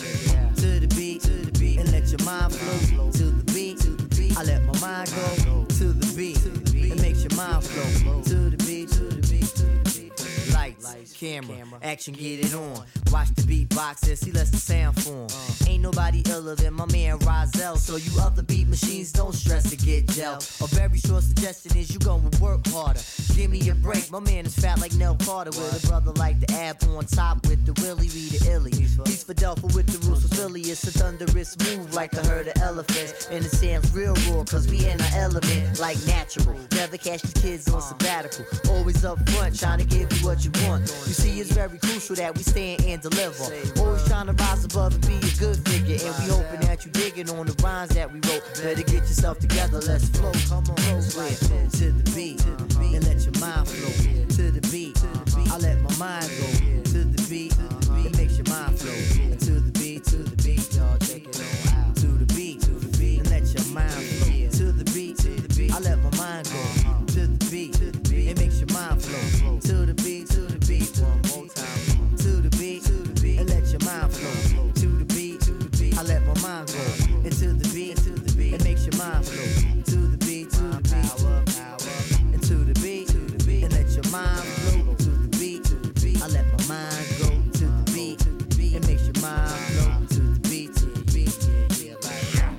the beat, and let your mind flow. To the beat, I let my mind go. To the beat, it makes your mind flow. To the beat, to the beat, to the beat. Lights, camera, action, get it on. Watch the beatbox as he lets the sound form. Ain't nobody iller than my man Rosell. So you other beat machines, don't stress to get gel. A very short suggestion is you gon' work harder. Give me a break, my man is fat like Nell Carter. With a brother like the Ab on top with the Willie, we the illy. He's Fidelfa with the rules for Philly. It's a thunderous move like a herd of elephants. And it sounds real raw cause we in our element like natural. Never catch the kids on sabbatical. Always up front trying to give you what you want. You see it's very crucial that we stand and deliver. Always trying to rise above and be a good figure. And we hoping that you you digging on the rhymes that we wrote. Better get yourself together, let's flow. Come on, sweat to the beat, and let your mind flow. To the beat, I let my mind go. To the beat, it makes your mind flow. To the beat, y'all check it out. To the beat, and let your mind flow. To the beat, I let my mind go. To the beat, it makes your mind flow. To the beat, one more time. To the beat, and let your mind flow. To the beat, I let my mind go. And to the beat, it makes your mind flow. To the beat, power. And to the beat, and let your mind flow. To the beat, I let my mind go. To the beat, it makes your mind flow. To the beat, yeah, like that.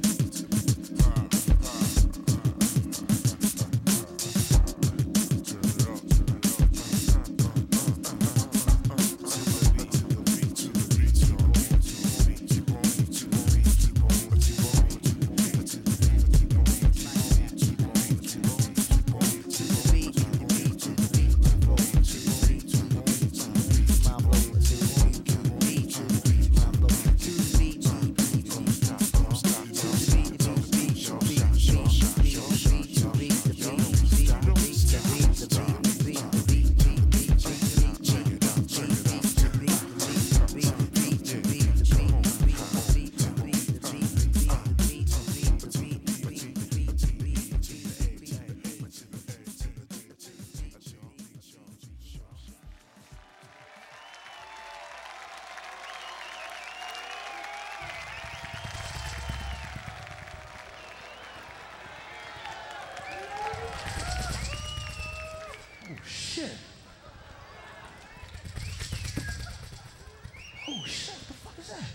Oh shit, what the fuck is that?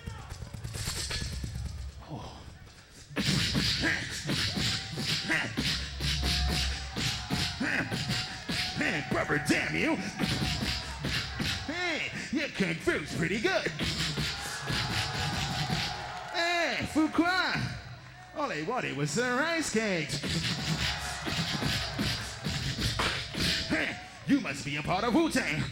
Man, brother, damn you. Hey, your kung fu's pretty good. Hey, Fuqua. All they wanted was the rice cakes. Hey, you must be a part of Wu-Tang.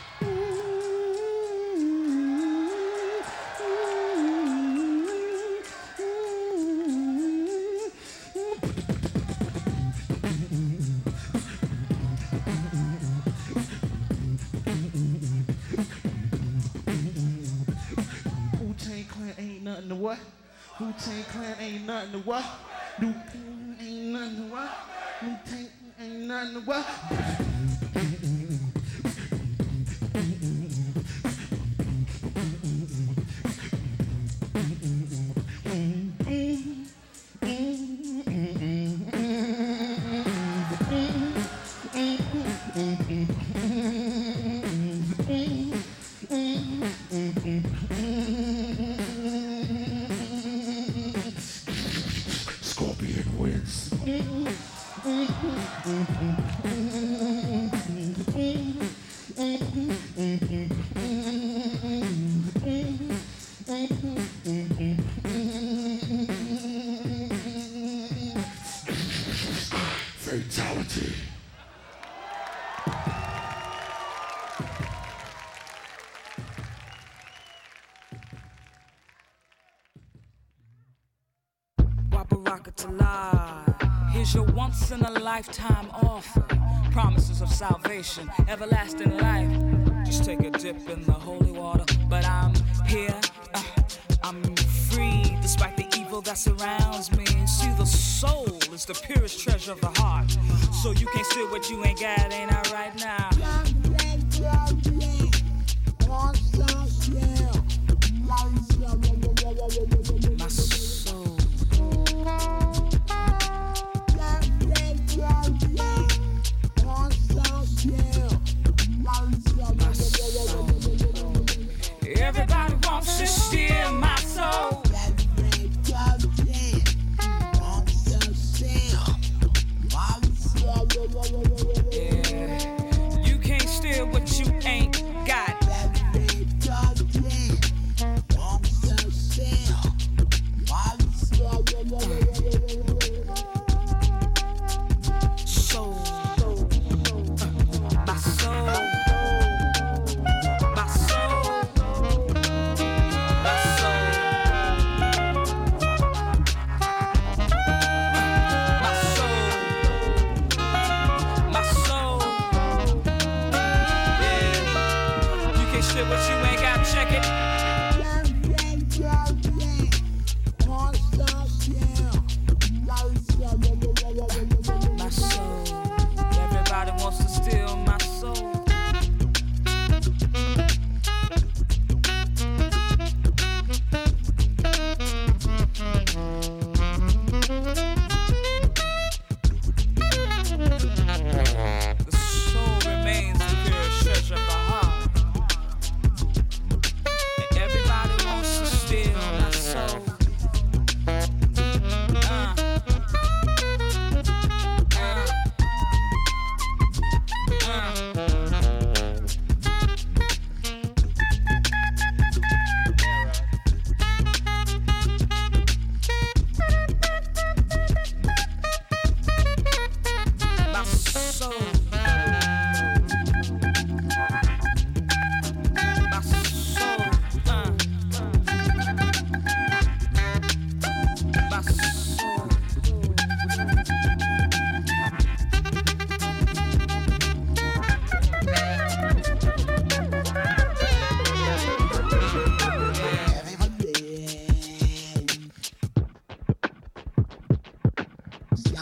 What? Wu-Tang Clan ain't nothing to what? Wu-Tang ain't nothing to what? Wu-Tang ain't nothing to what? Scorpion wins. Fatality. Here's your once in a lifetime offer. Promises of salvation, everlasting life. Just take a dip in the holy water. But I'm here, I'm free, despite the evil that surrounds me. See, the soul is the purest treasure of the heart. So you can't steal what you ain't got, ain't I right now? My soul. Everybody wants to steal my soul. Yeah. You can't steal what you ain't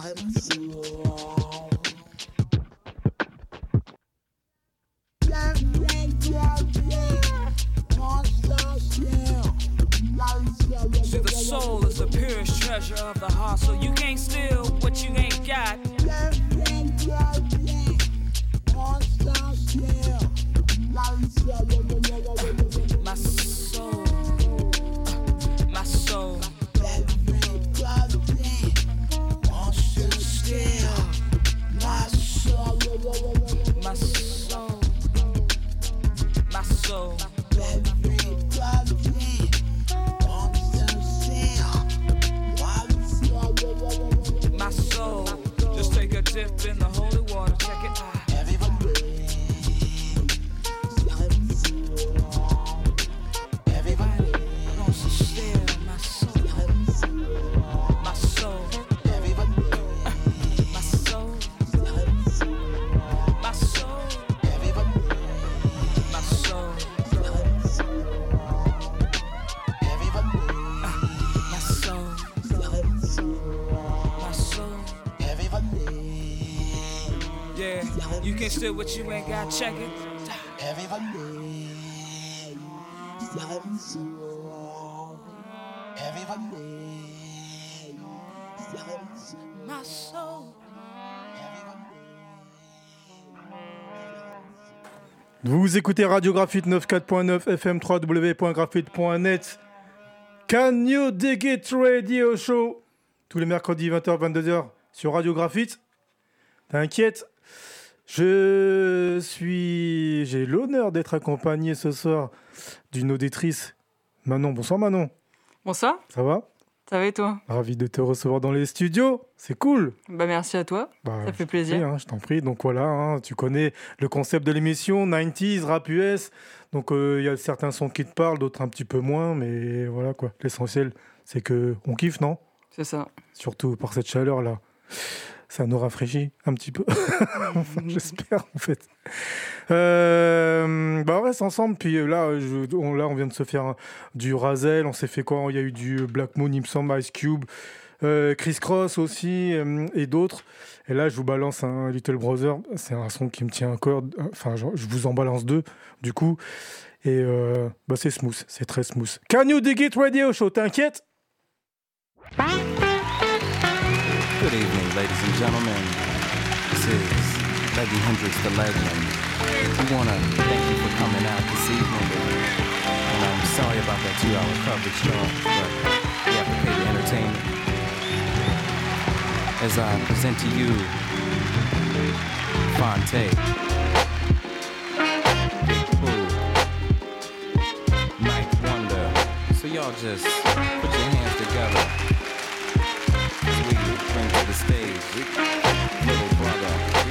See, the soul is the purest treasure of the heart, so you can't steal what you ain't got. My soul, my soul. My soul, my soul. My soul, just take a dip in the holy water, check it out. Everybody wants to steal my soul. My soul. My soul. My soul. My soul. My soul. My soul. Yeah, you can steal what you ain't got, check it. My soul. Vous écoutez Radio Graphite 94.9 FM 3w.graphite.net. Can You Dig It Radio Show tous les mercredis 20h 22h sur Radio Graphite. T'inquiète, j'ai l'honneur d'être accompagné ce soir d'une auditrice, Manon. Bonsoir Manon. Bonsoir. Ça va? Ça va et toi? Ravi de te recevoir dans les studios, c'est cool. Bah merci à toi, ça fait plaisir. Je t'en prie, donc voilà, tu connais le concept de l'émission, 90s, rap US, donc il y a certains sons qui te parlent, d'autres un petit peu moins, mais voilà quoi, l'essentiel c'est qu'on kiffe, non? C'est ça. Surtout par cette chaleur-là. Ça nous rafraîchit un petit peu. Enfin, j'espère, en fait. On reste ensemble. Puis là, on vient de se faire du Rahzel. On s'est fait quoi? Il y a eu du Black Moon, il me semble, Ice Cube, Criss Cross aussi, et d'autres. Et là, je vous balance un Little Brother. C'est un son qui me tient à cœur. Enfin, je vous en balance deux, du coup. Et c'est smooth. C'est très smooth. Can You Dig It Radio Show? T'inquiète? Good evening, ladies and gentlemen. This is Leggy Hendrix, the legend. We want to thank you for coming out this evening. And I'm sorry about that 2-hour coverage charge, but we have to pay the entertainment. As I present to you, Fonte, Big Pooh, Mike Wonder. So y'all just put your hands together. Bring to the stage, little brother.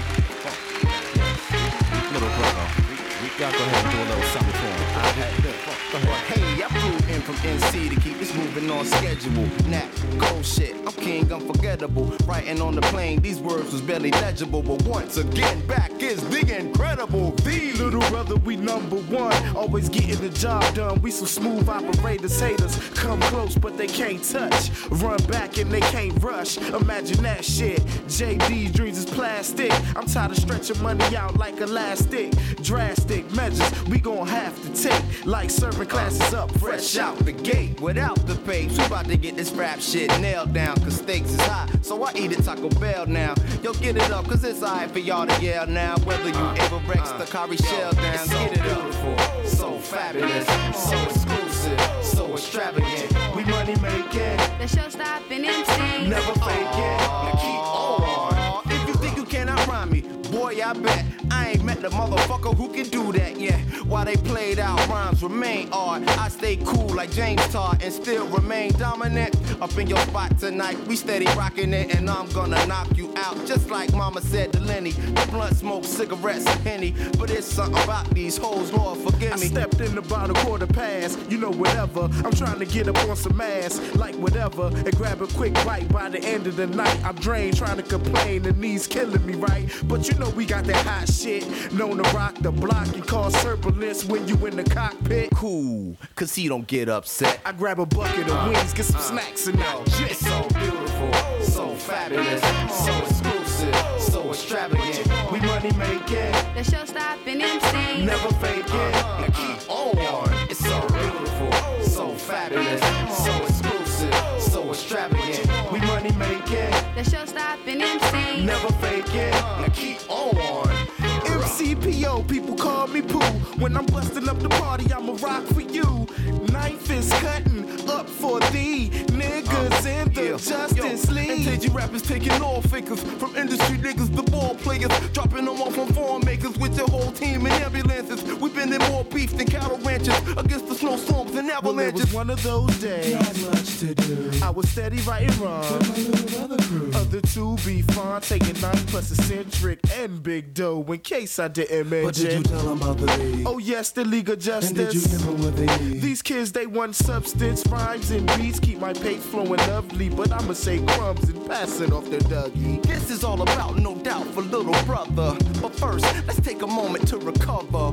Little brother. Y'all go ahead and do a little something for him. Hey, I flew in from NC to keep this moving on schedule. Nat, cold shit, I'm king, unforgettable. Writing on the plane, these words was barely legible. But once again, back is the incredible. The little brother, we number one. Always getting the job done. We some smooth operators, haters. Come close, but they can't touch. Run back and they can't rush. Imagine that shit. JD's dreams is plastic. I'm tired of stretching money out like elastic. Drastic measures we gon' have to take. Like serving classes up fresh out the gate. Without the papes, we about to get this rap shit nailed down. Cause stakes is high, so I eat at Taco Bell now. Yo, get it up, cause it's alright for y'all to yell now. Whether you Ava Rex, the Kari Shell down. So get it beautiful, so fabulous, so exclusive, so extravagant. We money making, the show stopping MC. Never faking, now keep on. If you think you cannot rhyme me, boy, I bet I ain't met the motherfucker who can do that yet. While they played out, rhymes remain art. I stay cool like James Todd and still remain dominant. Up in your spot tonight, we steady rocking it, and I'm gonna knock you out. Just like mama said to Lenny, the blunt smoke, cigarettes, and Henny. But it's something about these hoes, Lord, forgive me. I stepped in about a quarter past, you know, whatever. I'm trying to get up on some ass, like whatever, and grab a quick bite. By the end of the night, I'm drained, trying to complain, the knees killing me, right? But you know we got that hot shit, known to rock the block and cause turbulence when you in the cockpit. Cool, cause he don't get upset. I grab a bucket of wings, get some snacks and out. It's so beautiful, so fabulous, so The show-stopping MC. Never fake it. Now keep on. It's so beautiful, so fabulous, so exclusive, so extravagant. We money making. The show-stopping MC. Never fake it. Now keep on. MCPO, people call me Pooh. When I'm busting up the party, I'ma rock for you. Knife is cutting up for thee. Niggas in the Justice League. MTG rappers taking all fakers. From industry niggas, the ball players. Dropping them off on farm makers with your whole team in ambulances. We've been in more beef than cattle ranches. Against the snowstorms and avalanches. Well, it was one of those days. Not much to do. I was steady writing rhymes. Other two be fine. Taking 9 plus eccentric and big dough. In case I didn't mention. But did you tell them about the league? Oh yes, the League of Justice. And did you give them what they need? These kids, they want substance. Rhymes and beats keep my page flowing lovely. But I'ma say crumbs and passing off the Dougie. This is all about, no doubt, for little brother. But first, let's take a moment to recover.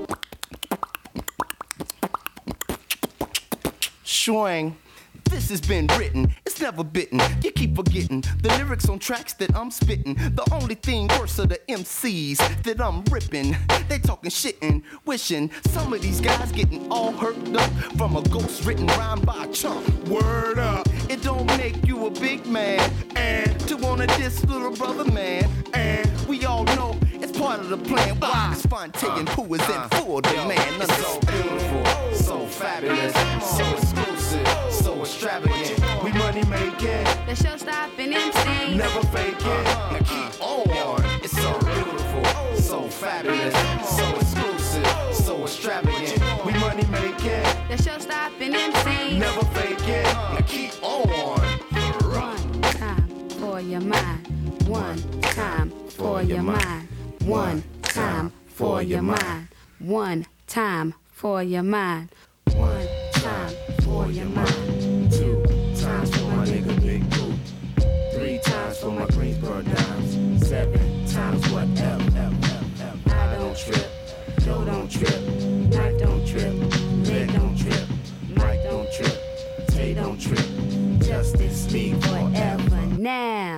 Swing. This has been written, it's never bitten. You keep forgetting the lyrics on tracks that I'm spitting. The only thing worse are the MCs that I'm ripping. They talking shit and wishing some of these guys getting all hurt up from a ghost written rhyme by a chump. Word up. It don't make you a big man and to wanna diss little brother man. And we all know it's part of the plan. Why Spontaneous Pooh is in full demand. It's so beautiful, so fabulous, so exclusive, so extravagant. We money making. The show-stopping MC. Never fake it. Now keep on. It's so beautiful, so fabulous, so exclusive, so extravagant. We money making. The show-stopping MC. Never fake it. Now keep on. One time for your mind. One time for your mind. One time for your mind. One time for your mind. One time for your mind. 2 times for my nigga Big Pooh. 3 times for my Greensboro Downs. 7 times what F. I don't trip, Joe don't trip, Knife don't trip, Leg don't trip, Mike don't trip, Tay don't trip, Justice League forever. Now.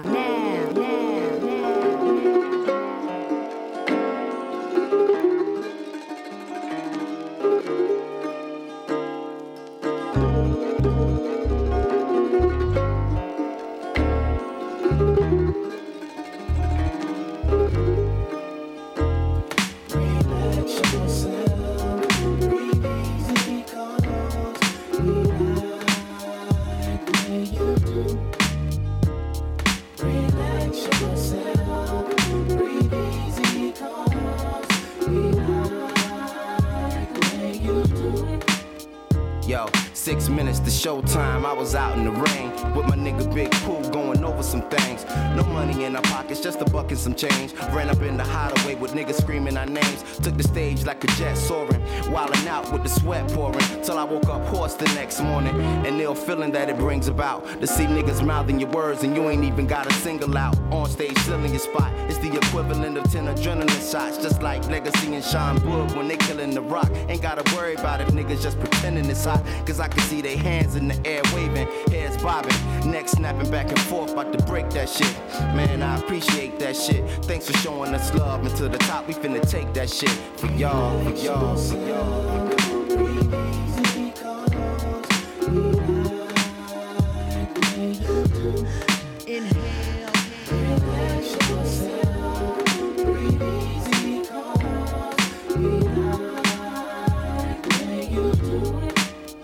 Yo, 6 minutes to showtime. I was out in the rain with my nigga Big Pooh going over some things. No money in our pockets, just a buck and some change. Ran up in the hideaway with niggas screaming our names. Took the stage like a jet soaring, wildin' out with the sweat pouring. Till I woke up hoarse the next morning. And ill feeling that it brings about to see niggas mouthing your words and you ain't even got a single out. On stage filling your spot, it's the equivalent of 10 adrenaline shots. Just like Legacy and Sean Wood when they killing the rock. Ain't gotta worry about if niggas just pretending it's hot. Cause I can see they hands in the air waving, heads bobbing, necks snapping back and forth, about to break that shit. Man, I appreciate that shit. Thanks for showing us love, and to the top we finna take that shit. For y'all, for y'all, for y'all. Inhale, relax yourself, breathe easy, cause we like when you do it.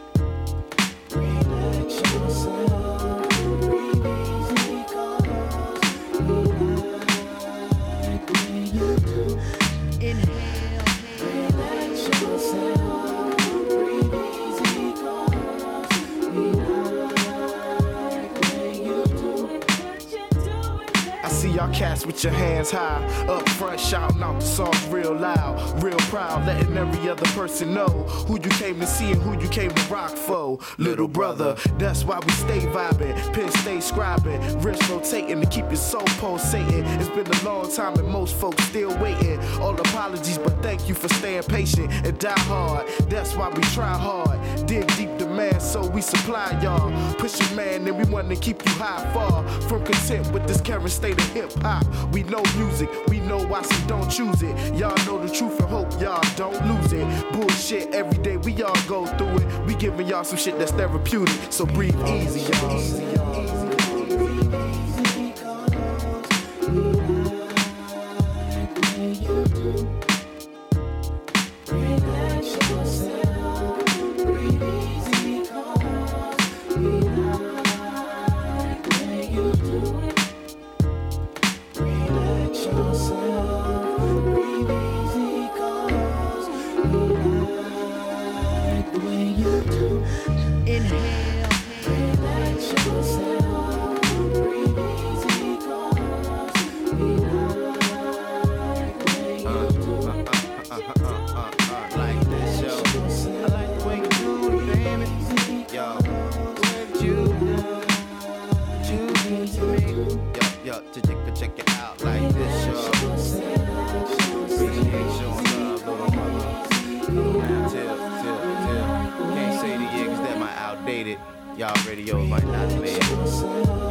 Relax yourself, breathe easy, cause we like when you do it. inhale, relax yourself, breathe easy, cause we like when you do it. I see y'all cats with your hands high, up front shouting out the songs real loud, real proud, letting every other person know who you came to see and who you came to rock for. Little brother, that's why we stay vibing, pen stay scribing, wrist rotating to keep your soul pulsating. It's been a long time and most folks still waiting. All apologies, but thank you for staying patient and die hard. That's why we try hard. Dig deep demand, so we supply y'all. Push your man, and we wanna keep you high far from content with this current state of hip hop. We know music, we know why some don't choose it. Y'all know the truth and hope y'all don't lose it. Bullshit every day, we all go through it. We giving y'all some shit that's therapeutic, so breathe easy, y'all. Check it out like this, y'all. Appreciate showing love, little mother. Till. Can't say the year 'cause that might outdated. Y'all radios might not play it.